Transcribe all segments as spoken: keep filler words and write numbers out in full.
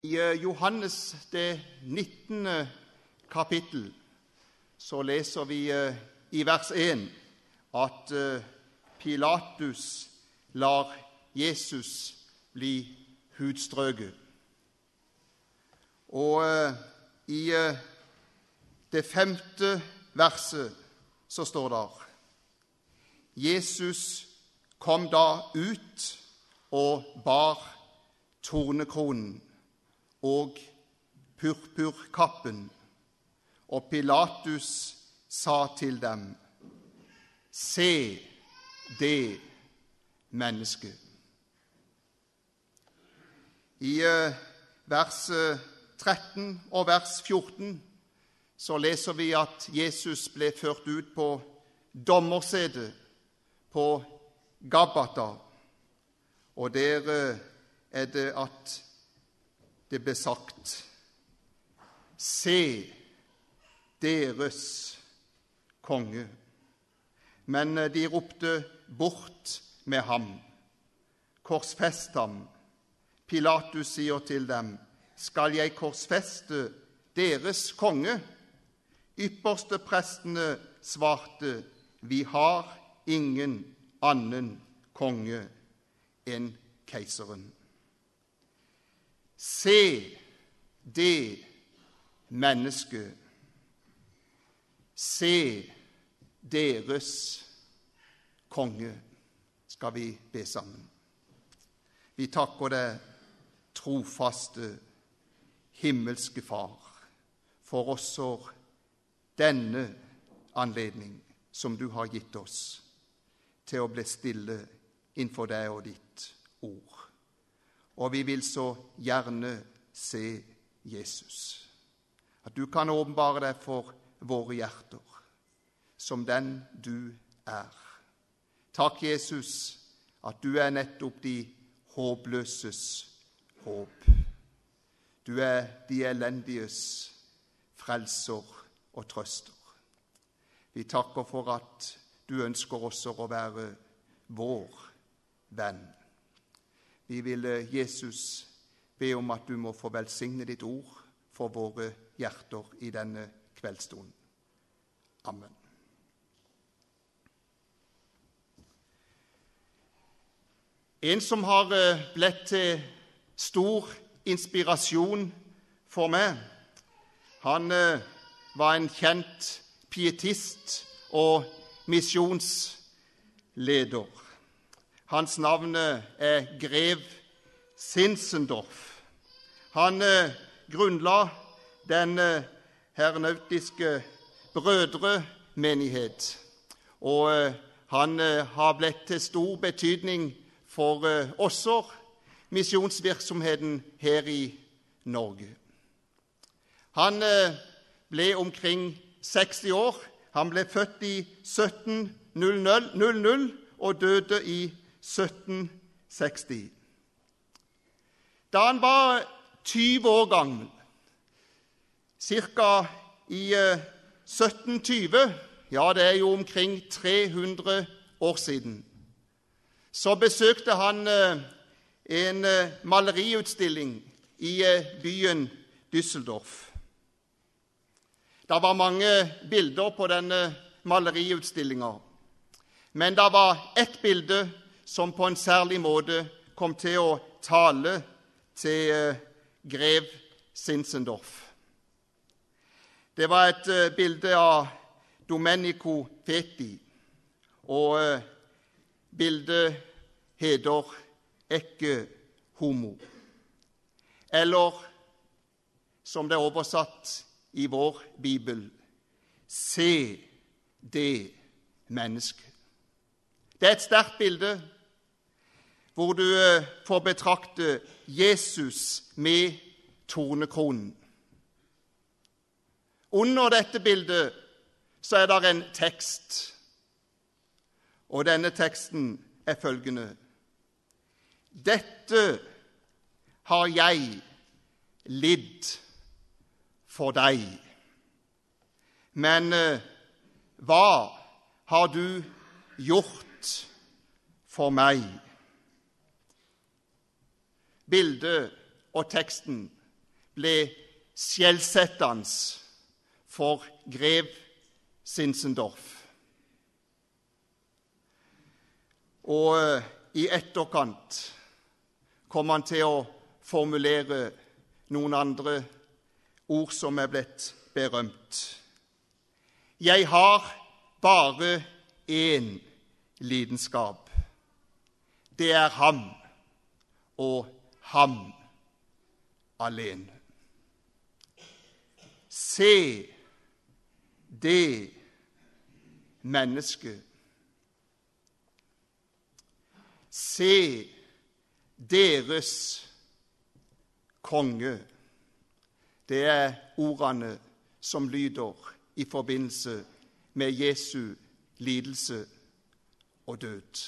I Johannes det nittende kapittel så leser vi i vers én at Pilatus lar Jesus bli hudstrøket. Og i det femte verset så står det: Jesus kom da ut og bar tornekronen og purpurkappen, og Pilatus sa til dem: Se det mennesket. I vers tretten og vers fjorten så leser vi at Jesus ble ført ut på dommersetet på Gabata, og der er det at det ble sagt: Se deres konge. Men de ropte bort med ham: Korsfest ham. Pilatus sier til dem: Skal jeg korsfeste deres konge? Ypperste prestene svarte: Vi har ingen annen konge enn keiseren. Se det mennesket. Se deres konge. Skal vi be sammen? Vi takker deg, trofaste himmelske Far, for også denne anledning som du har gitt oss til å bli stille innenfor deg og ditt ord. Og vi vil så gjerne se Jesus. At du kan åpenbare deg for våre hjerter som den du er. Takk, Jesus, at du er nettopp de håpløses håp. Du er de elendiges frelser og trøster. Vi takker for at du ønsker også å være vår venn. Vi vil, Jesus, be om at du må få velsigne ditt ord for våre hjerter i denne kveldsstunden. Amen. En som har blitt til stor inspirasjon for meg, han var en kjent pietist og misjonsleder. Hans navn er grev Zinzendorf. Han grunnla den hermeneutiske brødremenighet, og han har blitt til stor betydning for også misjonsvirksomheten her i Norge. Han ble omkring seksti år. Han ble født i sytten hundre og døde i sytten seksti. Da han var tyve år gammel, cirka i sytten tyve, ja, det er jo omkring tre hundre år siden, så besøkte han en maleriutstilling i byen Düsseldorf. Det var mange bilder på denne maleriutstillingen, men det var ett bilde som på en særlig måte kom til å tale til grev Zinzendorf. Det var et bilde av Domenico Feti, og bildet heter Ecce Homo, eller som det er oversatt i vår Bibel: Se det mennesket. Det er et sterkt bilde hvor du får betrakte Jesus med tornekronen. Under dette bildet så er det en tekst, og denne teksten er følgende: Dette har jeg lidd for deg, men hva har du gjort for meg? Bildet og teksten ble skjellsettende for grev Zinzendorf. Og i etterkant kom han til å formulere noen andre ord som er blitt berømt. Jeg har bare én lidenskap. Det er ham og ham alene. Se det mennesket. Se deres konge. Det er ordene som lyder i forbindelse med Jesu lidelse og død.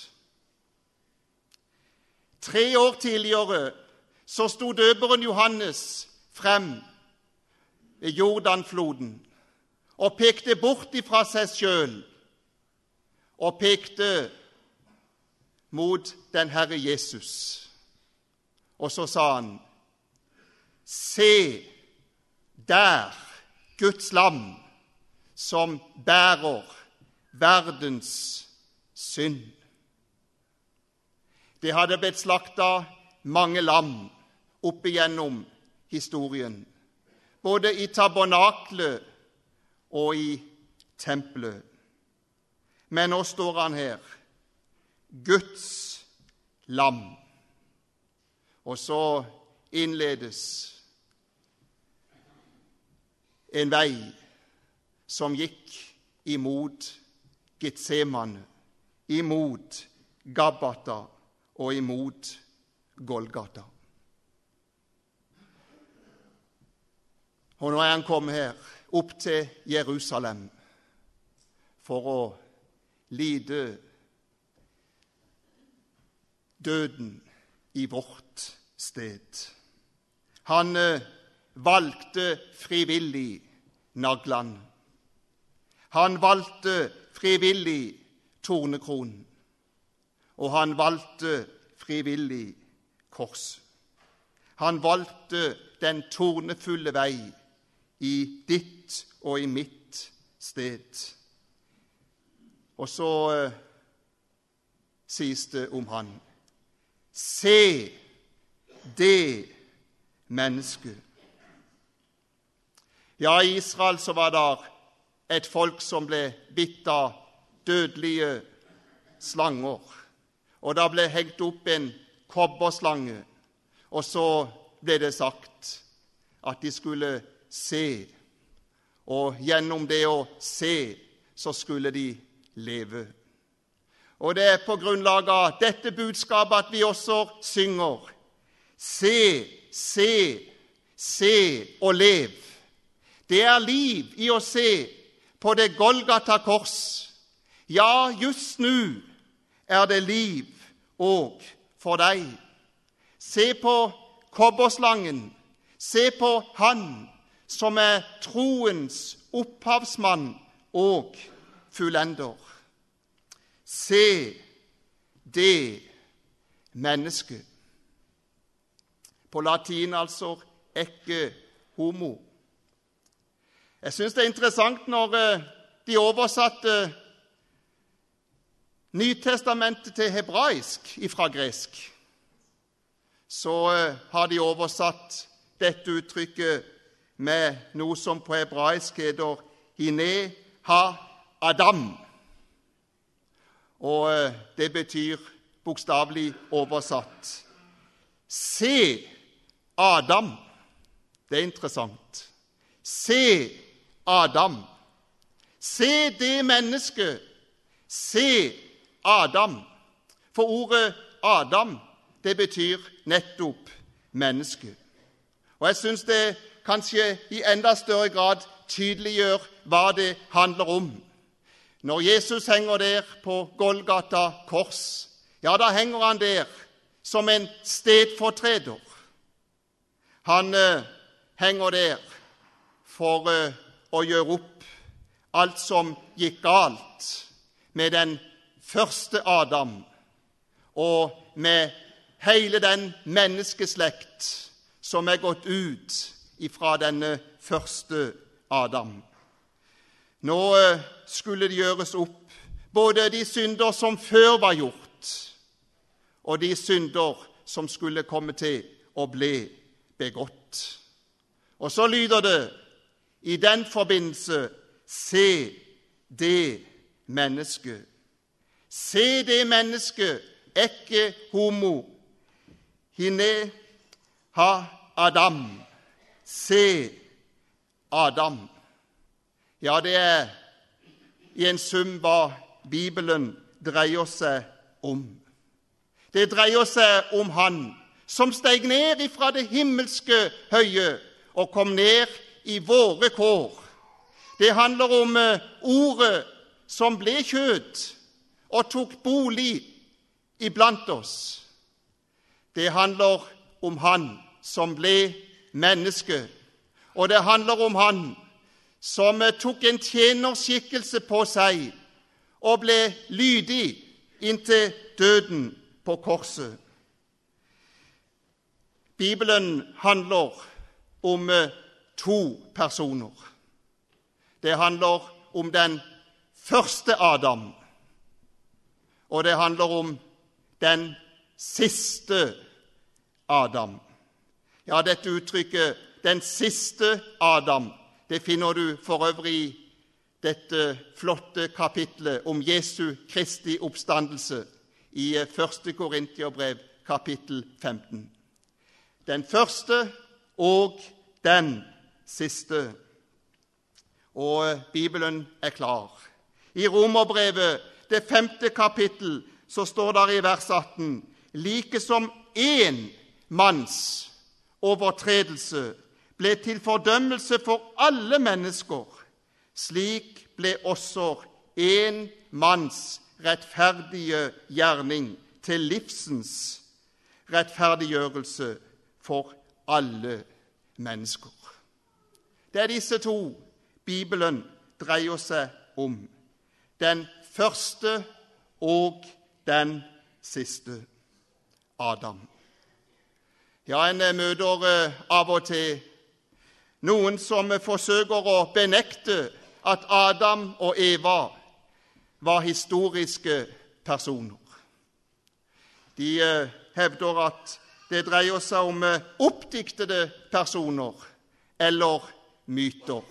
Tre år tidligere så sto døperen Johannes frem ved Jordanfloden og pekte bort ifra seg selv og pekte mot den Herre Jesus. Og så sa han, se der Guds lam som bærer verdens synd. Det hadde blitt slaktet mange lam opp igjennom historien, både i tabernaklet og i tempelet. Men nå står han her, Guds lam. Og så innledes en vei som gikk imot Getsemane, imot Gabata og imot Golgata. Og nå er han kommet her, opp til Jerusalem, for å lide døden i vårt sted. Han eh, valgte frivillig naglene. Han valgte frivillig tornekronen. Og han valgte frivillig kors. Han valgte den tornefulle vei i ditt og i mitt sted. Og så eh, sies det om han, se det mennesket. Ja, i Israel så var det et folk som ble bitt av dødelige slanger. Og da ble hengt opp en kobberslange, og så ble det sagt at de skulle se, og gjennom det å se, så skulle de leve. Og det er på grunnlag av dette budskapet at vi også synger, se, se, se og lev. Det er liv i å se på det Golgata kors. Ja, just nå er det liv og for deg. Se på kobberslangen. Se på han som er troens opphavsmann og fullender. Se det mennesket. På latin altså ecce homo. Jeg synes det er interessant når de oversatte Nytestamentet til hebraisk ifra gresk, så har de oversatt dette uttrykket med noe som på hebraisk heter hine ha Adam. Og det betyr bokstavelig oversatt se Adam. Det er interessant. Se Adam. Se det mennesket. Se Adam. For ordet Adam, det betyr nettopp menneske. Og jeg synes det kanskje i enda større grad tydeliggjør hva det handler om. Når Jesus henger der på Golgata kors, ja, da henger han der som en stedfortreder. Han eh, henger der for eh, å gjøre opp alt som gikk galt med den første Adam og med hele den menneskeslekt som er gått ut ifra denne første Adam. Nå skulle det gjøres opp både de synder som før var gjort, og de synder som skulle komme til å bli begått. Og så lyder det i den forbindelse: se det mennesket. Se det mennesket, ikke homo, hine ha Adam. Se Adam. Ja, det er i en sum hva Bibelen dreier seg om. Det dreier seg om Han som steg ned ifra det himmelske høye og kom ned i våre kår. Det handler om ordet som ble kjøtt og tok bolig iblant oss. Det handler om Han som ble menneske, og det handler om Han som tok en tjenerskikkelse på seg og ble lydig inntil døden på korset. Bibelen handler om to personer. Det handler om den første Adam, og det handler om den siste Adam. Ja, dette uttrykket, den siste Adam, det finner du for øvrig i dette flotte kapitlet om Jesu Kristi oppstandelse i første Korinterbrev, kapittel femten. Den første og den siste. Og Bibelen er klar. I Romerbrevet, det femte kapittel, så står det i vers atten: like som én manns overtredelse ble til fordømmelse for alle mennesker, slik ble også én manns rettferdige gjerning til livsens rettferdiggjørelse for alle mennesker. Det er disse to Bibelen dreier seg om. Den første og den siste Adam. Ja, en møter av og til noen som forsøker å benekte at Adam og Eva var historiske personer. De hevder at det dreier seg om oppdiktede personer eller myter.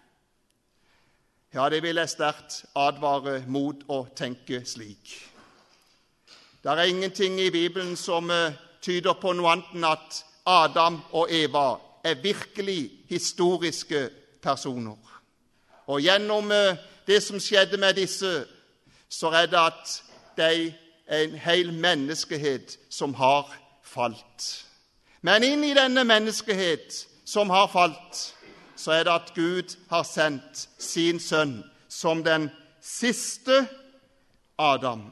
Ja, det vil jeg sterkt advare mot å tenke slik. Det er ingenting i Bibelen som tyder på noe annet enn at Adam og Eva er virkelig historiske personer. Og gjennom det som skjedde med disse, så er det at de er en hel menneskehet som har falt. Men inn i denne menneskehet som har falt, så er det at Gud har sendt sin sønn som den siste Adam.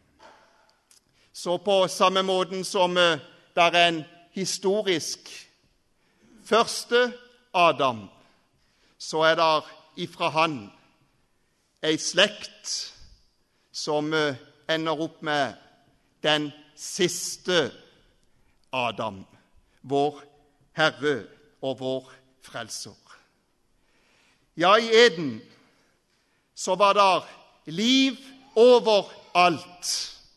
Så på samme måten som det er en historisk første Adam, så er det ifra han en slekt som ender opp med den siste Adam, vår Herre og vår Frelser. Ja, i Eden så var det liv overalt.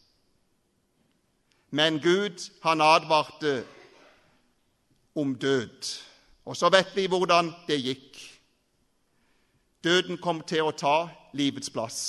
Men Gud, han advarte om død. Og så vet vi hvordan det gikk. Døden kom til å ta livets plass.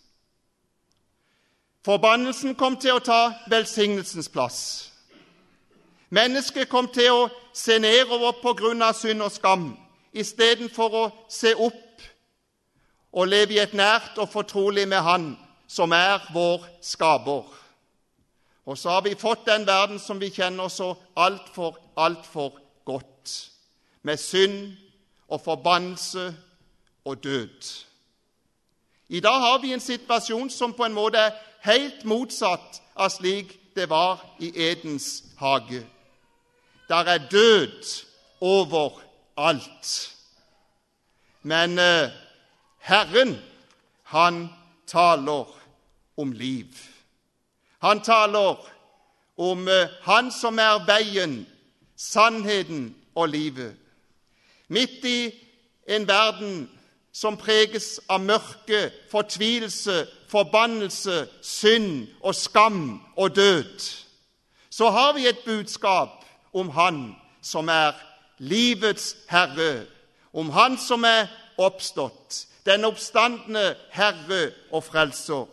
Forbannelsen kom til å ta velsignelsens plass. Mennesket kom til å se nedover på grunn av synd og skam, i stedet for å se opp og leve i et nært og fortrolig med Han, som er vår skaper. Og så har vi fått den verden som vi kjenner så alt for, alt for godt, med synd og forbannelse og død. I dag har vi en situasjon som på en måte er helt motsatt av slik det var i Edens hage. Der er død overalt. Men eh, Herren, han taler om liv. Han taler om eh, Han som er veien, sannheten og livet. Midt i en verden som preges av mørke, fortvilelse, forbannelse, synd og skam og død, så har vi et budskap om Han som er livets Herre, om Han som er oppstått, den oppstandne Herre og Frelser.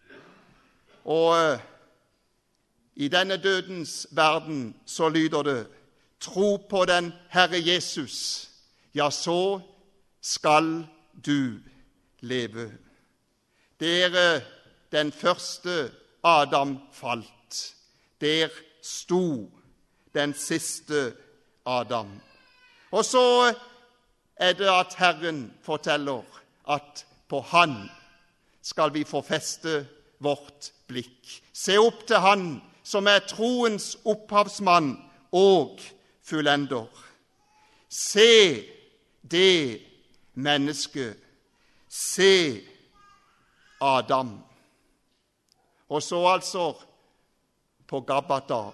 Og i denne dødens verden så lyder det: tro på den Herre Jesus, ja, så skal du leve. Der den første Adam falt, der sto den siste Adam. Og så er det at Herren forteller at på Han skal vi få feste vårt blikk. Se opp til Han som er troens opphavsmann og fullender. Se det mennesket. Se Adam. Og så altså på Gabbata: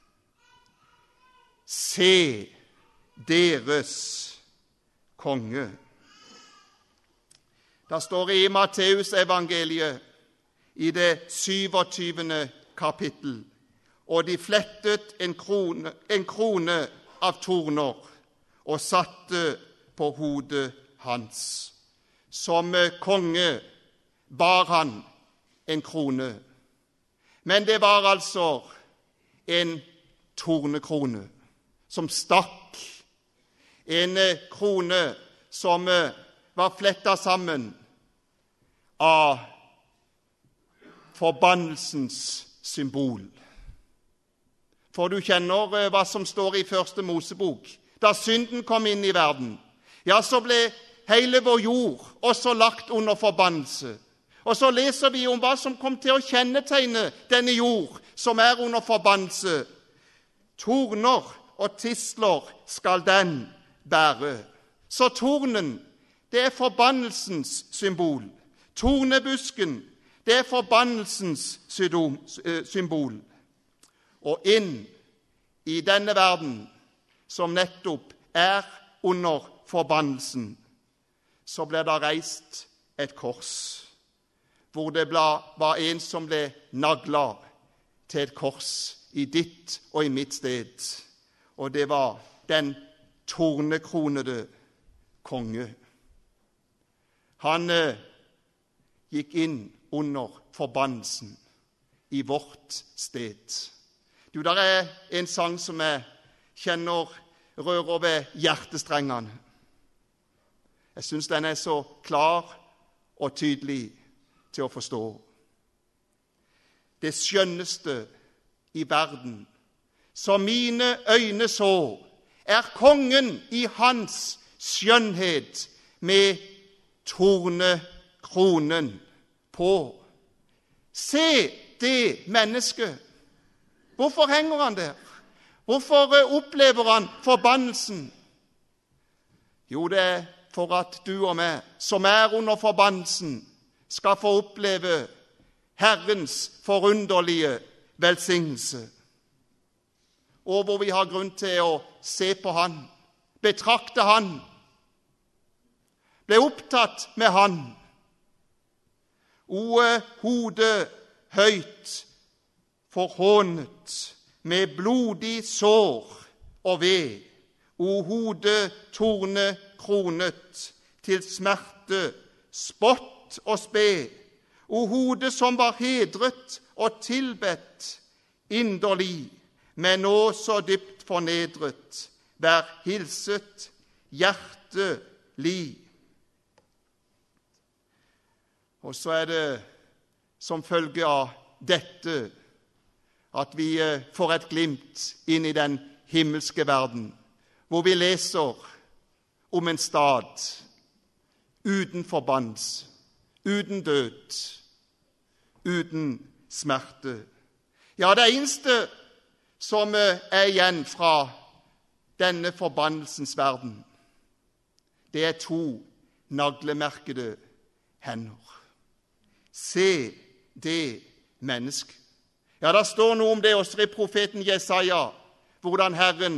se deres konge. Det står i Matteus evangeliet i det syvogtyvende kapittel: og de flettet en krone, en krone av torner og satte på hodet hans. Som konge bar han en krone, men det var altså en tornekrone som stakk, en krone som var flettet sammen av forbannelsens symbol. For du kjenner hva som står i første Mosebok. Da synden kom inn i verden, ja, så ble hele vår jord også lagt under forbannelse. Og så leser vi om hva som kom til å kjennetegne denne jord som er under forbannelse. Torner og tisler skal den bære. Så tornen, det er forbannelsens symbol. Tornebusken, det er forbannelsens symbol. Og inn i denne verden, som nettopp er under forbannelsen, så ble det reist et kors, hvor det var en som ble naglet til et kors i ditt og i mitt sted. Og det var den tornekronede konge. Han eh, gikk inn under forbannelsen i vårt sted. Du, der er en sang som jeg kjenner rører ved hjertestrengene. Jeg synes den er så klar og tydelig til å forstå. Det skjønneste i verden, som mine øyne så, er kongen i hans skjønnhet med tornekronen på. Se det mennesket. Hvorfor henger han der? Hvorfor opplever han forbannelsen? Jo, det er for at du og meg, som er under forbannelsen, skal få oppleve Herrens forunderlige velsignelse. Og hvor vi har grunn til å se på Han, betrakte Han, ble opptatt med Han. O hodet høyt, forhånet, med blodig sår og ved. O hodet torne kronet, til smerte, spott og spe. O hodet som var hedret og tilbedt inderlig, men nå så dypt fornedret, vær hilset hjertelig. Og så er det som følge av dette at vi får et glimt inn i den himmelske verden, hvor vi leser om en stad uten forbannelse, uten død, uten smerte. Ja, det eneste som er igjen fra denne forbannelsens verden, det er to naglemerkede hender. Se det mennesket. Ja, det står noe om det også i profeten Jesaja, hvordan Herren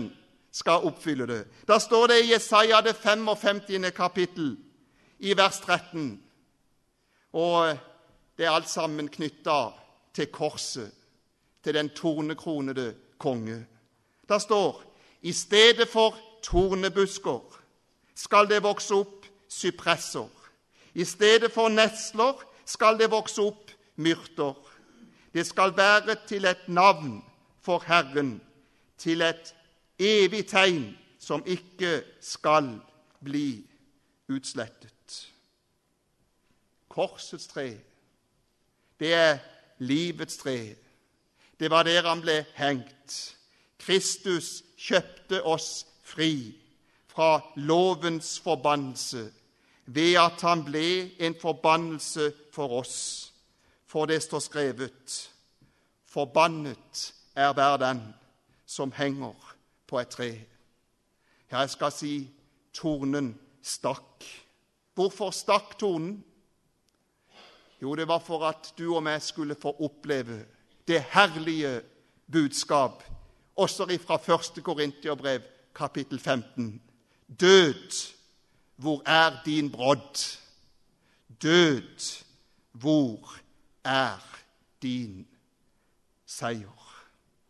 skal oppfylle det. Da står det i Jesaja det femogfemtiende kapittel, i vers tretten. Og det er alt sammen knyttet til korset, til den tornekronede konge. Da står, i stedet for tornebusker skal det vokse opp sypresser. I stedet for nesler skal det vokse opp myrter. Det skal være til et navn for Herren, til et evig tegn som ikke skal bli utslettet. Korsets tre, det er livets tre. Det var der han ble hengt. Kristus kjøpte oss fri fra lovens forbannelse ved at han ble en forbannelse for oss. For det står skrevet, forbannet er hver den som henger på et tre. Ja, jeg skal si, tornen stakk. Hvorfor stakk tornen? Jo, det var for at du og meg skulle få oppleve det herlige budskap, også fra første Korinterbrev, kapittel femten. Død, hvor er din brodd? Død, hvor er din seier?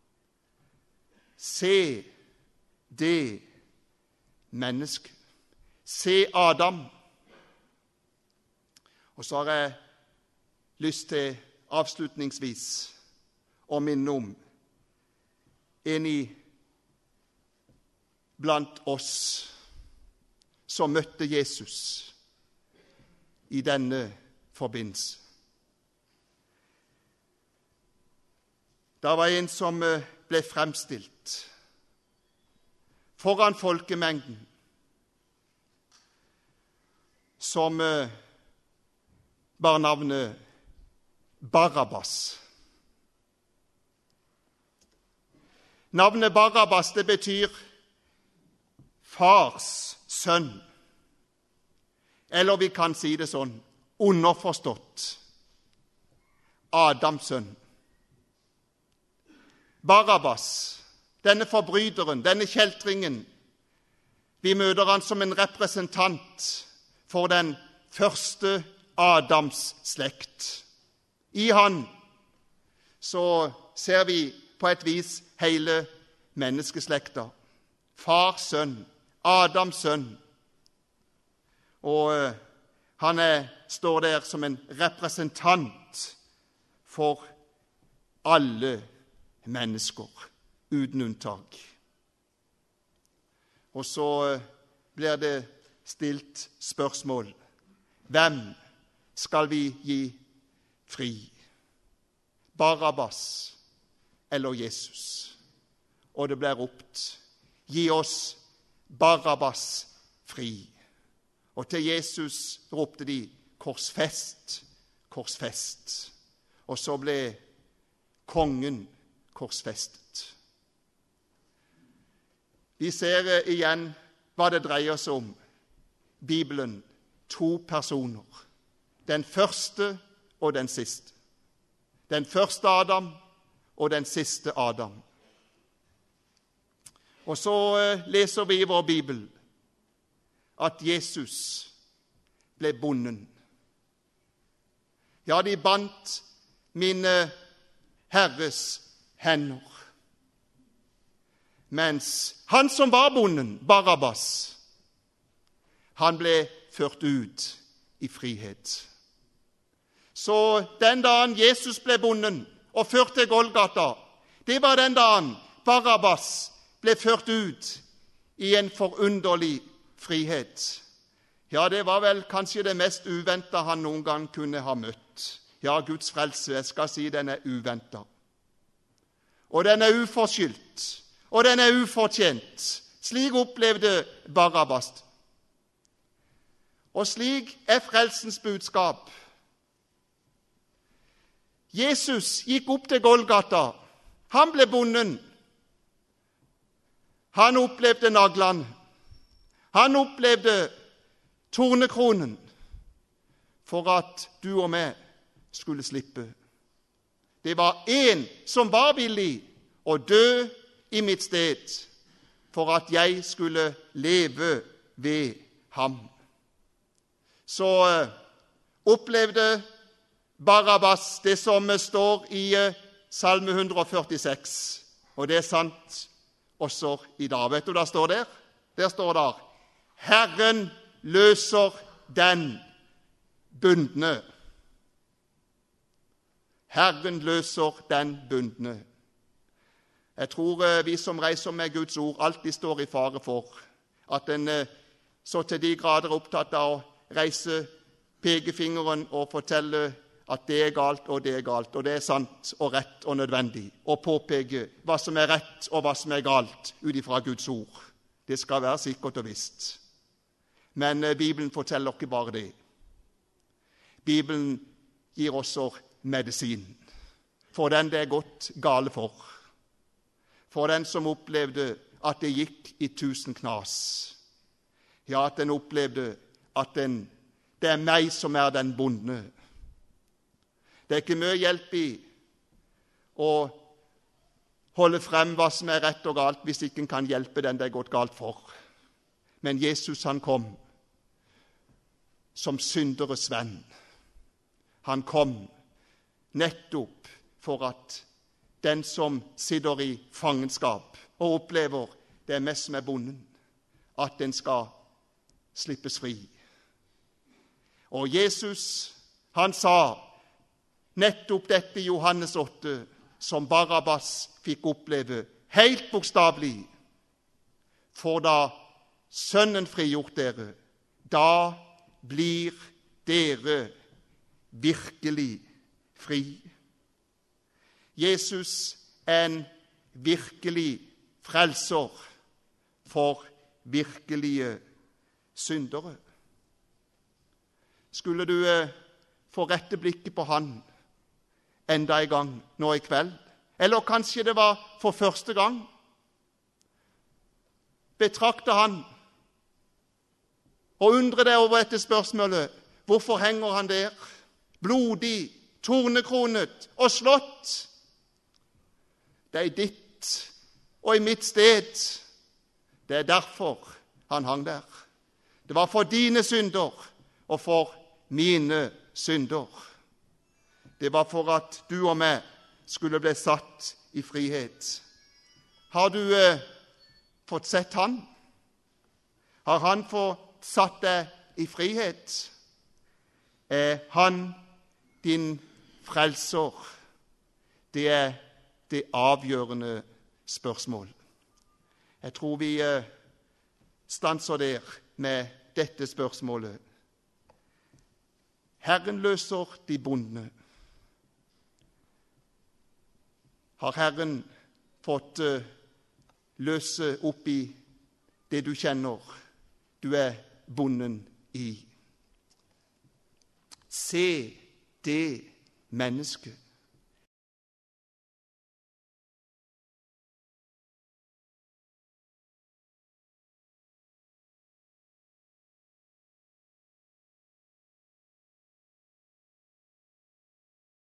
Se det mennesket. Se Adam. Og så har jeg lyst til avslutningsvis å minne om en i blant oss som møtte Jesus i denne forbindelse. Det var en som ble fremstilt foran folkemengden som bar navnet Barabbas. Navnet Barabbas, det betyr fars sønn. Eller vi kan si det sånn, underforstått, Adams sønn. Barabbas, denne forbryteren, denne kjeltringen, vi møter han som en representant for den første Adams slekt. I han så ser vi på et vis hele menneskeslekta. Far, sønn, Adams sønn. Og uh, han er, står der som en representant for alle mennesker, uten unntak. Og så uh, blir det stilt spørsmål. Hvem skal vi gi fri? Barabbas eller Jesus? Og det ble ropt, gi oss Barabbas fri. Og til Jesus ropte de, korsfest, korsfest. Og så ble kongen korsfestet. Vi ser igjen hva det dreier seg om. Bibelen, to personer. Den første og den siste. Den første Adam og den siste Adam. Og så leser vi i vår Bibel at Jesus ble bonden. Ja, de bandt mine Herres hender. Mens han som var bonden, Barabbas, han ble ført ut i frihet. Så den dagen Jesus ble bonden og ført til Golgata, det var den dagen Barabbas ble ført ut i en forunderlig frihet. Ja, det var vel kanskje det mest uventet han noen gang kunne ha møtt. Ja, Guds frelse, jeg skal si, den er uventet. Og den er uforskyldt, og den er ufortjent. Slik opplevde Barabbas. Og slik er frelsens budskap. Jesus gikk opp til Golgata. Han ble bonden. Han opplevde naglene. Han opplevde tornekronen for at du og meg skulle slippe. Det var en som var villig å dø i mitt sted, for at jeg skulle leve ved ham. Så uh, opplevde Barabbas det som står i uh, Salme et hundre og førtiseks, og det er sant også i dag. Vet du hva det står der? Der står det: Herren løser den bundne. Herren løser den bundne. Jeg tror uh, vi som reiser med Guds ord alltid står i fare for at en uh, så til de grader er opptatt av å reise pekefingeren og fortelle at det er galt og det er galt, og det er sant og rett og nødvendig, og påpeke hva som er rett og hva som er galt ut ifra Guds ord. Det skal være sikkert og visst. Men uh, Bibelen forteller ikke bare det. Bibelen gir også medisin for den det er gått gale for, for den som opplevde at det gikk i tusen knas. Ja, at den opplevde at den, det er meg som er den bundne. Det er ikke mye hjelp i å holde frem hva som er rett og galt, hvis ikke en kan hjelpe den det er gått galt for. Men Jesus, han kom som synderes venn. Han kom nettopp for at den som sitter i fangenskap og opplever det er mest som er bonden, at den skal slippes fri. Og Jesus, han sa nettopp dette i Johannes åtte, som Barabbas fikk oppleve, helt bokstavelig. For da Sønnen frigjort dere, da blir dere virkelig fri. Jesus er en virkelig frelser for virkelige syndere. Skulle du eh, få rette blikket på han enda en gang nå i kveld, eller kanskje det var for første gang, betrakte han og undre deg over dette spørsmålet: hvorfor henger han der, blodig, tornekronet og slått? Det er ditt og i mitt sted. Det er derfor han hang der. Det var for dine synder og for mine synder. Det var for at du og meg skulle bli satt i frihet. Har du eh, fått sett han? Har han fått satt deg i frihet? Er han din frelser? Det er det avgjørende spørsmål. Jeg tror vi eh, stanser der med dette spørsmålet. Herren løser de bundne. Har Herren fått uh, løse opp i det du kjenner du er bunden i? Se det mennesket